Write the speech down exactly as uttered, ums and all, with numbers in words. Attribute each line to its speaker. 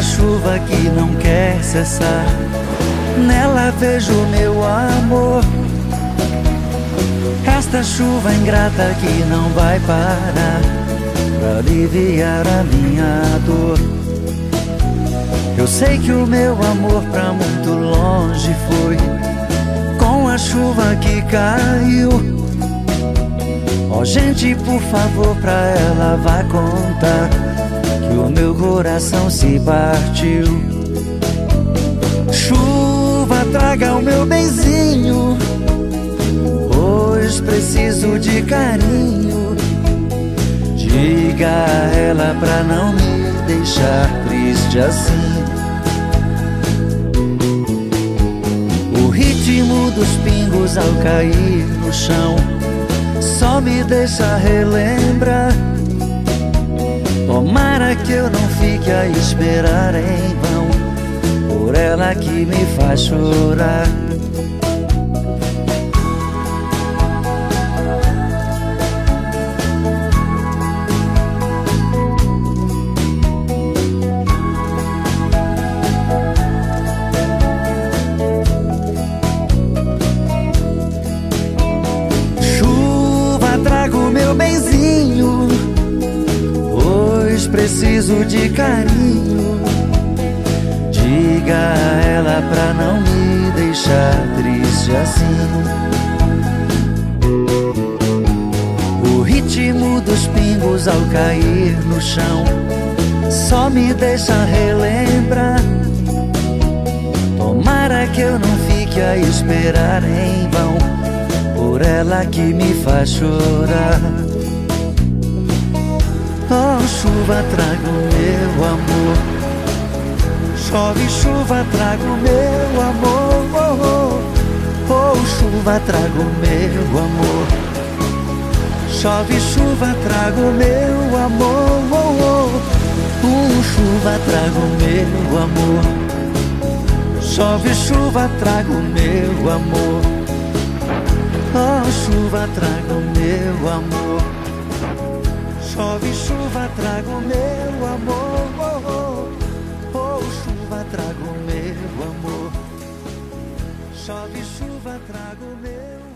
Speaker 1: chuva que não quer cessar, nela vejo meu amor. Esta chuva ingrata que não vai parar pra aliviar a minha dor. Eu sei que o meu amor pra muito longe foi com a chuva que caiu. Ó, oh, gente, por favor, pra ela vá contar que o meu coração se partiu. Chuva, traga o meu benzinho, pois preciso de carinho. Diga a ela pra não me deixar triste assim. O ritmo dos pingos ao cair no chão só me deixa relembrar. Tomara que eu não fique a esperar em vão por ela que me faz chorar. Trago meu benzinho, pois preciso de carinho. Diga a ela pra não me deixar triste assim. O ritmo dos pingos ao cair no chão só me deixa relembrar. Tomara que eu não fique a esperar em vão por ela que me faz chorar. Oh, chuva, traga o meu amor. Chove, chuva, traga o meu amor. Oh, oh, oh, chuva, traga o meu amor. Chove, chuva, traga o meu amor. Oh, oh, oh, chuva, traga o meu amor. Chove, chuva, traga o meu amor. Oh, chuva, traga o meu amor. Chove, chuva, traga o meu amor. Oh, oh, oh, chuva, traga o meu amor. Chove, chuva, traga o meu amor.